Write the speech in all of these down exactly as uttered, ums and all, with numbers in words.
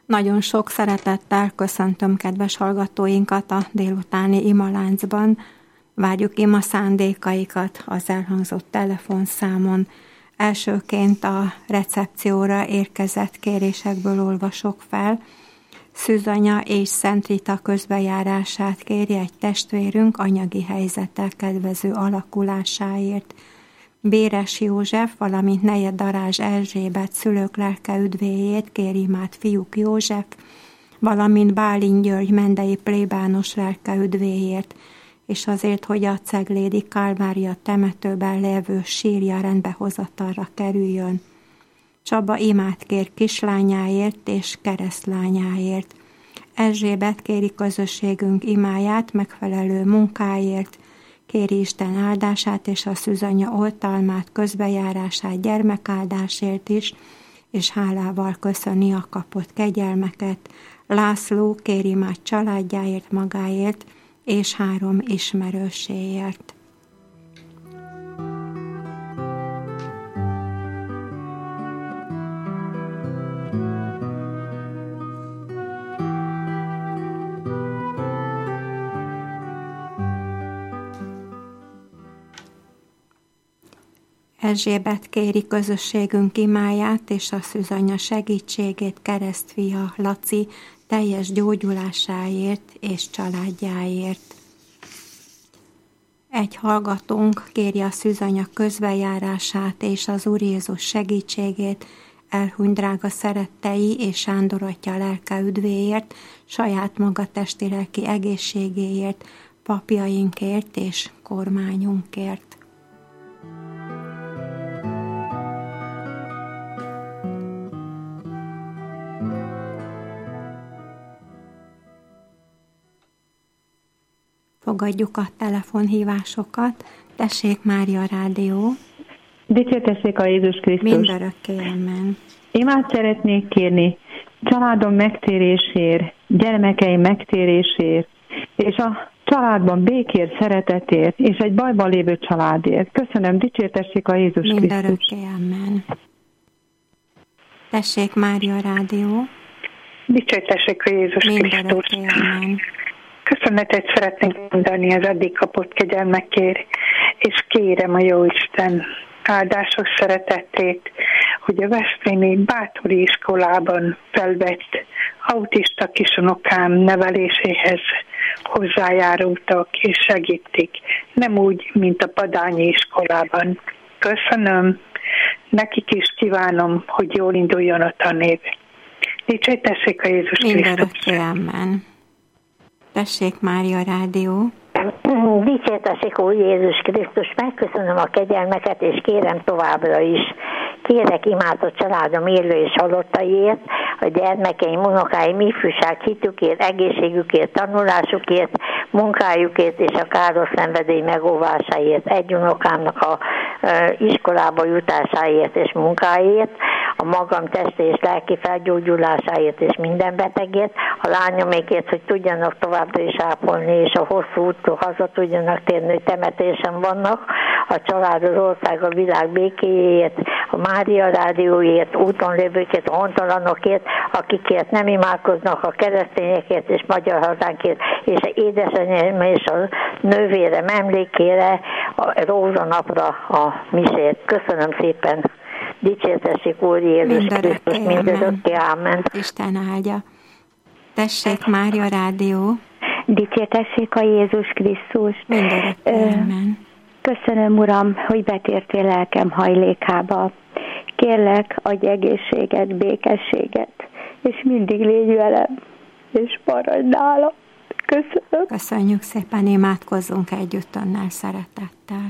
Nagyon sok szeretettel köszöntöm kedves hallgatóinkat a délutáni imaláncban. Várjuk ima szándékaikat az elhangzott telefonszámon. Elsőként a recepcióra érkezett kérésekből olvasok fel. Szűzanya és Szent Rita közbejárását kéri egy testvérünk anyagi helyzettel kedvező alakulásáért. Béres József, valamint neje Darázs Erzsébet szülők lelke üdvéjét kéri imát fiúk József, valamint Bálint György mendei plébános lelke üdvéjét, és azért, hogy a ceglédi Kálvária temetőben lévő sírja rendbehozatalra kerüljön. Csaba imát kér kislányáért és keresztlányáért. Erzsébet kéri közösségünk imáját megfelelő munkáért, kéri Isten áldását és a szűzanya oltalmát, közbejárását gyermekáldásért is, és hálával köszöni a kapott kegyelmeket. László kéri imát családjáért, magáért, és három ismerőséért. Erzsébet kéri közösségünk imáját és a szűzanya segítségét keresztfia Laci teljes gyógyulásáért és családjáért. Egy hallgatónk kéri a szűzanya közbejárását és az Úr Jézus segítségét elhunyt drága szerettei és Sándor atya lelke üdvéért, saját maga testi-lelki egészségéért, papjainkért és kormányunkért. Fogadjuk a telefonhívásokat. Tessék, Mária Rádió. Dicsértessék a Jézus Krisztus. Mindörökké, amen. Imát szeretnék kérni családom megtérésért, gyermekeim megtérésért, és a családban békért, szeretetért, és egy bajban lévő családért. Köszönöm, dicsértessék a Jézus Krisztus. Mindörökké, amen. Tessék, Mária Rádió. Dicsértessék a Jézus Krisztus. Mindörökké, amen. Köszönetet szeretnénk mondani az eddig kapott kegyelmekért, és kérem a Jóisten áldásos szeretetét, hogy a veszprémi Bátori iskolában felvett autista kisunokám neveléséhez hozzájárultak és segítik, nem úgy, mint a Padányi iskolában. Köszönöm, nekik is kívánom, hogy jól induljon a tanév. Dicsértessék a Jézus Krisztus. Mindörökké, amen. Tessék, Mária Rádió. Dicsértessék, Úr Jézus Krisztus, megköszönöm a kegyelmeket, és kérem továbbra is. Kérek imázott családom élő és halottaiért, a gyermekeim, unokáim, ifjúság hitükért, egészségükért, tanulásukért, munkájukért és a káros szenvedély megóvásáért, egy unokámnak a e, iskolába jutásáért és munkáért, a magam testi és lelki felgyógyulásáért és minden betegért, a lányomékért, hogy tudjanak továbbra is ápolni, és a hosszú útról haza tudjanak térni, hogy temetésen vannak, a család, az ország, a világ békéjéért, a Mária Rádióért, úton lévőkért, a hontalanokért, akikért nem imádkoznak, a keresztényekért és magyar hazánkért, és a édesanyám és a nővérem emlékére, a rózsanapra a misét. Köszönöm szépen! Dicsértessék Úr Jézus Krisztus, mindörökké, amen. Isten áldja. Tessék, Mária Rádió. Dicsértessék a Jézus Krisztus. Mindörökké, amen. Köszönöm, Uram, hogy betértél lelkem hajlékába. Kérlek, adj egészséget, békességet, és mindig légy velem, és maradj nálam. Köszönöm. Köszönjük szépen, imádkozzunk együtt önnel szeretettel.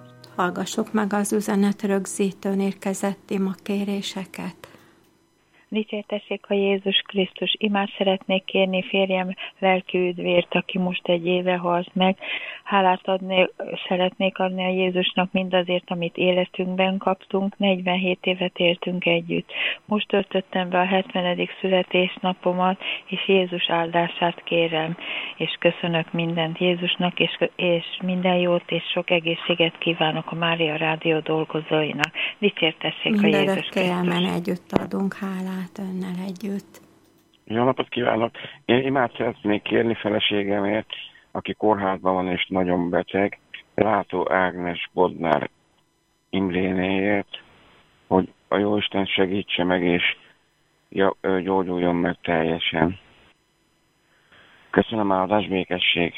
Hallgassuk meg az üzenet rögzítőn érkezett ima kéréseket. Dicsértessék a Jézus Krisztus. Imád szeretnék kérni férjem lelki üdvért, aki most egy éve halt meg. Hálát adni, szeretnék adni a Jézusnak mindazért, amit életünkben kaptunk. negyvenhét évet éltünk együtt. Most töltöttem be a hetvenedik születésnapomat, és Jézus áldását kérem. És köszönök mindent Jézusnak, és, és minden jót, és sok egészséget kívánok a Mária Rádió dolgozóinak. Dicsértessék a Jézus Krisztus. Együtt adunk hálát önnel együtt. Jó napot kívánok! Én imád szeretnék kérni feleségemért, aki kórházban van és nagyon beteg, Látó Ágnes Bodnár Imrénéért, hogy a Jóisten segítse meg, és gyógyuljon meg teljesen. Köszönöm, áldás, békesség!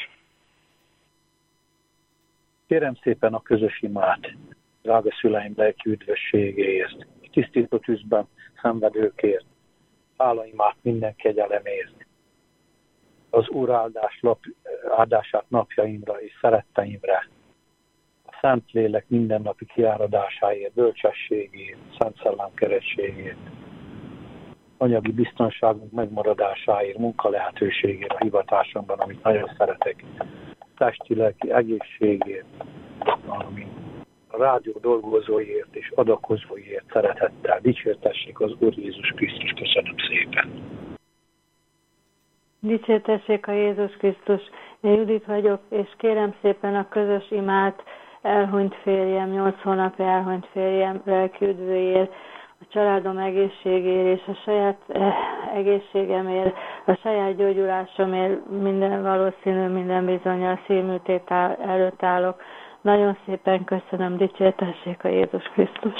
Kérem szépen a közös imát, drága szüleim lelki üdvösségéért, tisztító tűzben szenvedőkért, hálaimát minden kegyelemért, az Úr áldás lap, áldását napjaimra és szeretteimre, a Szentlélek mindennapi kiáradásáért, bölcsességért, Szent Szellem kerességért, anyagi biztonságunk megmaradásáért, munkalehetőségért a hivatásomban, amit nagyon szeretek, testi-lelki egészségért, ami a rádió dolgozóiért és adakozóiért szeretettel dicsértessék az Úr Jézus Krisztus. Köszönöm szépen. Dicsértessék a Jézus Krisztus. Én Judit vagyok, és kérem szépen a közös imát elhunyt férjem, nyolc hónap elhunyt férjem lelki üdvőért, a családom egészségért és a saját egészségemért, a saját gyógyulásomért minden valószínű, minden bizonnyal szívműtét előtt állok. Nagyon szépen köszönöm, dicsértessék a Jézus Krisztus.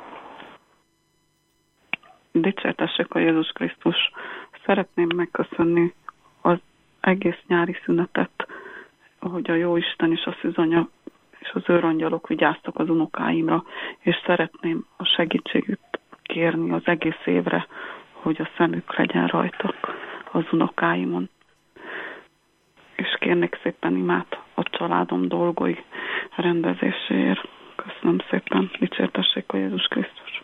Dicsértessék a Jézus Krisztus. Szeretném megköszönni az egész nyári szünetet, hogy a Jóisten és a szűzanya és az őrangyalok vigyáztak az unokáimra, és szeretném a segítségüket kérni az egész évre, hogy a szemük legyen rajtak az unokáimon. És kérnék szépen imát a családom dolgoi rendezéséért. Köszönöm szépen, dicsértessék a Jézus Krisztus.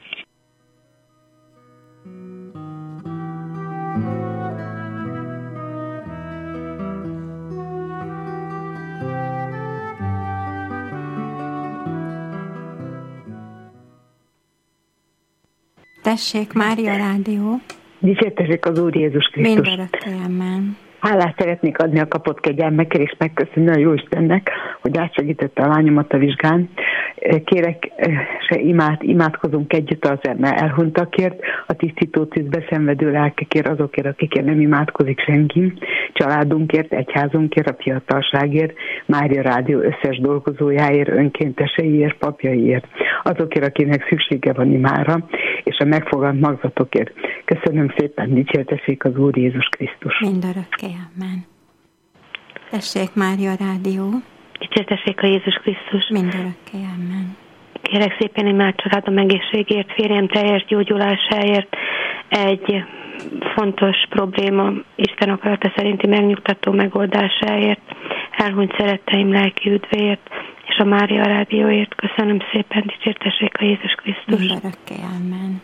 Tessék, Mária Rádió. Dicsértessék az Úr Jézus Krisztus. Mindörökké, amen. Hálát szeretnék adni a kapott kegyelmekért, és megköszönni a Jóistennek, hogy átsegítette a lányomat a vizsgán. Kérek, se imát, imádkozunk együtt az elhunytakért, a tisztító tűzbe szenvedő lelkekért, azokért, akikért nem imádkozik senki, családunkért, egyházunkért, a fiatalságért, Mária Rádió összes dolgozójáért, önkénteseiért, papjaiért, azokért, akinek szüksége van imára, és a megfogant magzatokért. Köszönöm szépen, dicsértessék az Úr Jézus Krisztus. Mindörökké, amen. Tessék, Mária Rádió. Dicsértessék a Jézus Krisztus. Mindörökké, amen. Kérek szépen imád családom egészségért, férjem teljes gyógyulásáért, egy fontos probléma Isten akarata szerinti megnyugtató megoldásáért, elhunyt szeretteim lelki üdvéért, és a Mária Rádióért. Köszönöm szépen, dicsértessék a Jézus Krisztus. Mindörökké, amen.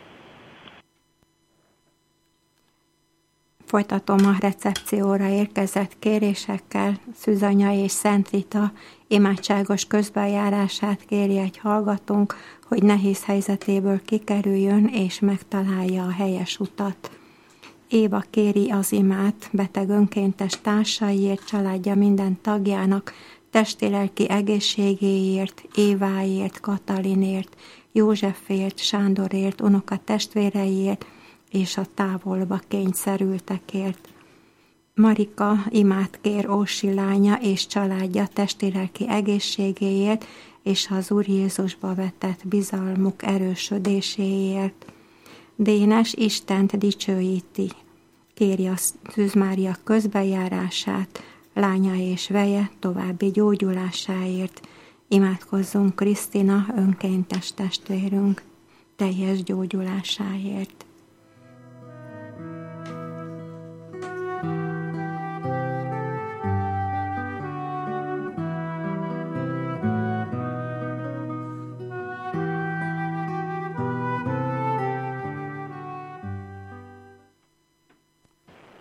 Folytatom a recepcióra érkezett kérésekkel. Szűzanya és Szent Rita imádságos közbenjárását kéri egy hallgatónk, hogy nehéz helyzetéből kikerüljön és megtalálja a helyes utat. Éva kéri az imát beteg önkéntes társaiért, családja minden tagjának, testi-lelki egészségéért, Éváért, Katalinért, Józsefért, Sándorért, unoka testvéreiért, és a távolba kényszerültekért. Marika imát kér Ósi lánya és családja testi-lelki egészségéért, és az Úr Jézusba vetett bizalmuk erősödéséért. Dénes Istent dicsőíti, kéri a Szűz Mária közbejárását, lánya és veje további gyógyulásáért. Imádkozzunk Krisztina önkéntes testvérünk teljes gyógyulásáért.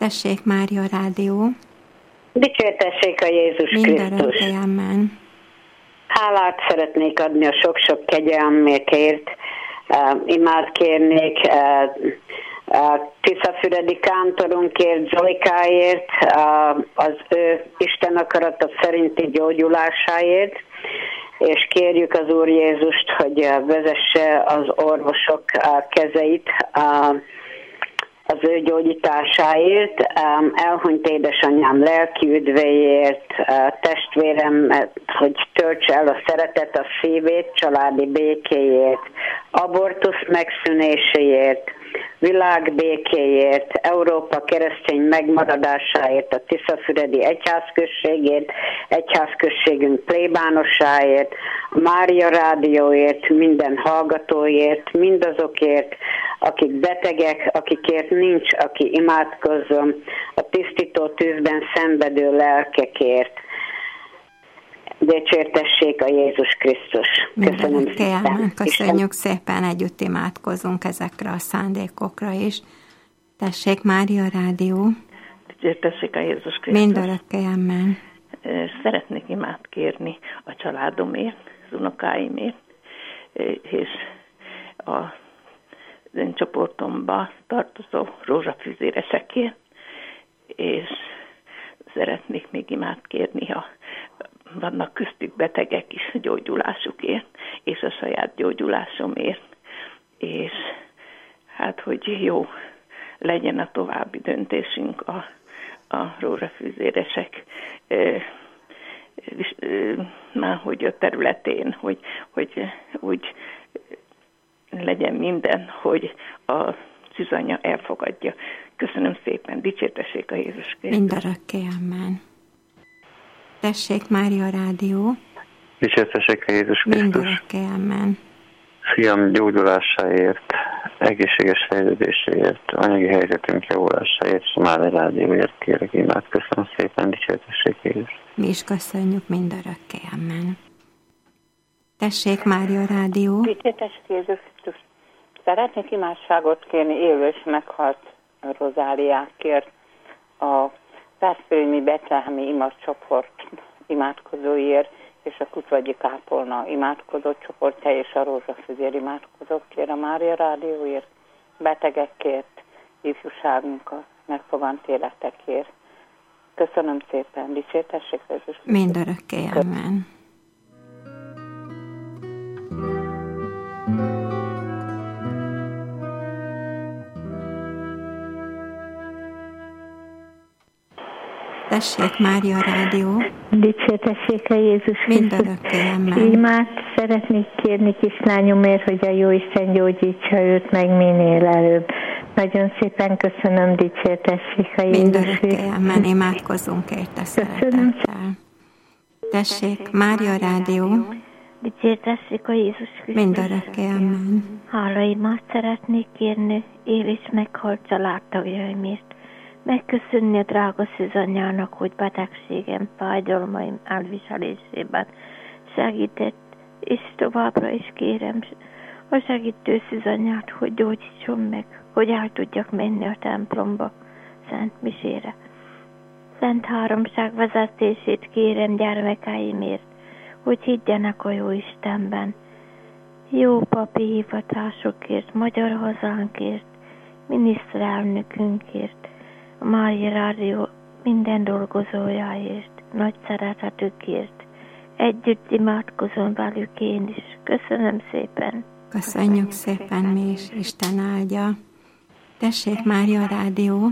Tessék, Mária Rádió. Dicsértessék a Jézus Krisztus. Amen. Hálát szeretnék adni a sok-sok kegyelmékért. Uh, imád kérnék uh, uh, Tiszafüredi kántorunkért, Zolikáért, uh, az ő Isten akarata szerinti gyógyulásáért, és kérjük az Úr Jézust, hogy uh, vezesse az orvosok uh, kezeit uh, az ő gyógyításáért, elhunyt édesanyám lelki üdvéért, testvérem, hogy töltse el a szeretet a szívét, családi békéért, abortusz megszűnéséért, világ békéért, Európa keresztény megmaradásáért, a Tiszafüredi egyházközségért, egyházközségünk plébánosáért, a Mária Rádióért, minden hallgatóért, mindazokért, akik betegek, akikért nincs, aki imádkozzon, a tisztító tűzben szenvedő lelkekért. Dicsértessék a Jézus Krisztus. Köszönöm szépen. Köszönjük szépen, együtt imádkozunk ezekre a szándékokra is. Tessék, Mária Rádió. Dicsértessék a Jézus Krisztus. Mindörökké, amen. Szeretnék imát kérni a családomért, az unokáimért, és a én csoportomba tartozó rózsafüzéresekért, és szeretnék még imát kérni, ha vannak köztük betegek is, gyógyulásukért, és a saját gyógyulásomért, és hát, hogy jó legyen a további döntésünk a, a rózsafűzéresek már hogy a területén, hogy, hogy úgy legyen minden, hogy a szűzanya elfogadja. Köszönöm szépen, dicsértessék a Jézus Krisztus. Mindörökké, amen. Tessék, Mária Rádió. Dicsértessék a Jézus Krisztus. Mindörökké, amen. Fiam gyógyulásáért, egészséges fejlődéséért, anyagi helyzetünk javulásáért, és Mária Rádióért kérek imát. Köszönöm szépen, dicsértessék a Jézus. Mi is köszönjük, mindörökké, amen. Tessék, Mária Rádió. Dicsértessék Jézus Krisztus. Szeretnék imádságot kérni élő és meghalt rozáliákért a Veszprémi Betlehemi imacsoport imádkozóért, és a Kutvagyi Kápolna imádkozó csoportja, és a Rózsafüzér imádkozókért, a Mária Rádióért, betegekért, ifjúságunkat, megfogant életekért. Köszönöm szépen, dicsértessék Jézus. Mindörökké, amen. Tessék, Mária Rádió. Dicsértessék a Jézus Mindörökké, amen. Imát szeretnék kérni kislányomért, hogy a Jóisten gyógyítsa őt meg minél előbb. Nagyon szépen köszönöm, dicsértessék a Jézus. Mindörökké, amen. Imádkozzunk érte szeretettel. Tessék, Mária Rádió. Dicsértessék a Jézus Krisztus. Mindörökké, amen. Hálaimat szeretnék kérni, él és meghalt családtagjaimért. Megköszönni a drága szűzanyának, hogy betegségem, fájdalmaim elviselésében segített, és továbbra is kérem a segítő szűzanyát, hogy gyógyítson meg, hogy el tudjak menni a templomba, Szent Misére. Szent Háromság vezetését kérem gyermekeimért, hogy higgyenek a jó Istenben. Jó papi hivatásokért, magyar hazánkért, miniszterelnökünkért, a Mária Rádió minden dolgozójáért, nagy szeretetükért. Együtt imádkozom velük én is. Köszönöm szépen. Köszönjük szépen mi is, Isten áldja. Tessék, Mária Rádió.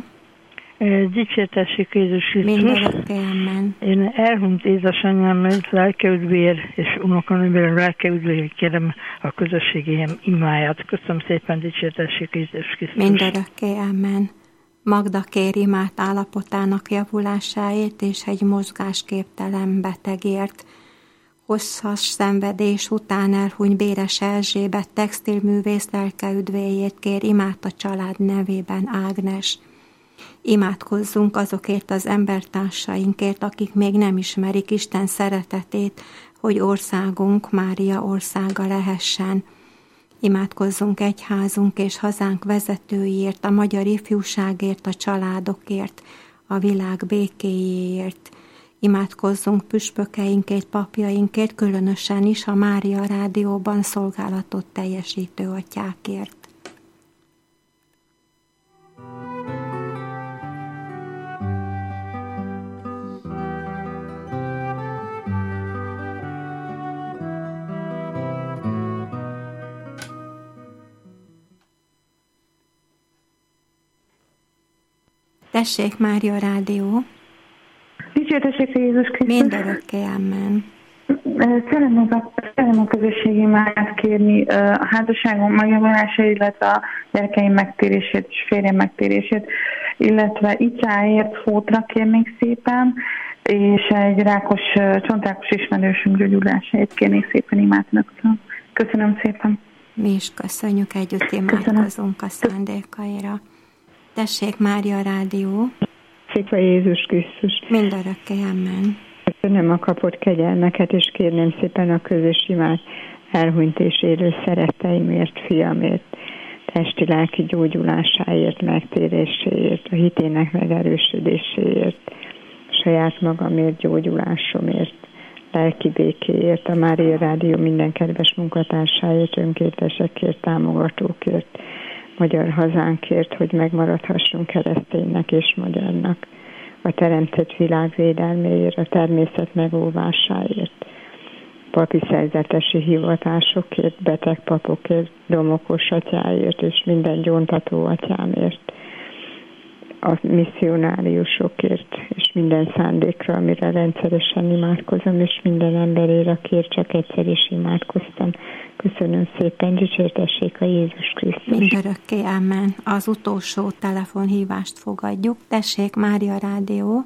Dicsértessék Jézus Krisztus. Mindörökké, amen. Én elhunyt édesanyámért lelkeüdvér és unokanőmért lelkeüdvér kérem a közösségem imáját. Köszönöm szépen, dicsértessék Jézus Krisztus. Mindörökké, amen. Magda kér imát állapotának javulásáért és egy mozgásképtelen betegért. Hosszas szenvedés után elhuny Béres Erzsébet textilművész lelkeüdvéjét kér imát a család nevében Ágnes. Imádkozzunk azokért az embertársainkért, akik még nem ismerik Isten szeretetét, hogy országunk Mária országa lehessen. Imádkozzunk egyházunk és hazánk vezetőiért, a magyar ifjúságért, a családokért, a világ békéjéért. Imádkozzunk püspökeinkért, papjainkért, különösen is a Mária Rádióban szolgálatot teljesítő atyákért. Tessék, Mária Rádió! Dicsértessék Jézus Krisztus! Mindörökké, amen. Szeretnék a, szeretném a közösségi imát kérni a házasságom megjavulása, illetve a gyerekeim megtérését és férjem megtérését, illetve icáért Fótra kérnék szépen, és egy rákos, csontákos ismerősünk gyógyulásáért kérnék szépen imádnak. Köszönöm szépen! Mi is köszönjük, együtt imádkozunk a szándékaira. Tessék, Mária Rádió! Szép a Jézus Krisztus! Mindörökké, amen. Köszönöm a kapott kegyelmeket, és kérném szépen a közös imát elhunyt és élő szeretteimért, fiamért, testi-lelki gyógyulásáért, megtéréséért, a hitének megerősödéséért, saját magamért, gyógyulásomért, lelki békéért, a Mária Rádió minden kedves munkatársáért, önkéntesekért, támogatókért, magyar hazánkért, hogy megmaradhassunk kereszténynek és magyarnak, a teremtett világ védelméért, a természet megóvásáért, papi szerzetesi hivatásokért, beteg papokért, domokos atyáért és minden gyóntató atyámért, a misszionáriusokért és minden szándékra, amire rendszeresen imádkozom, és minden emberére, akért csak egyszer is imádkoztam. Köszönöm szépen, dicsértessék a Jézus Krisztus. Mindörökké, amen. Az utolsó telefonhívást fogadjuk. Tessék, Mária Rádió.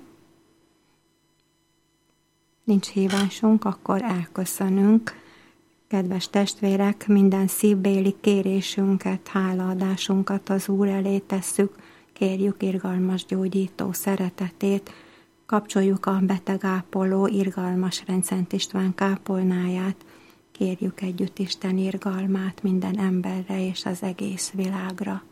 Nincs hívásunk, akkor elköszönünk. Kedves testvérek, minden szívbéli kérésünket, hálaadásunkat az Úr elé tesszük. Kérjük irgalmas gyógyító szeretetét, kapcsoljuk a betegápoló irgalmas Rendszent István kápolnáját, kérjük együtt Isten irgalmát minden emberre és az egész világra.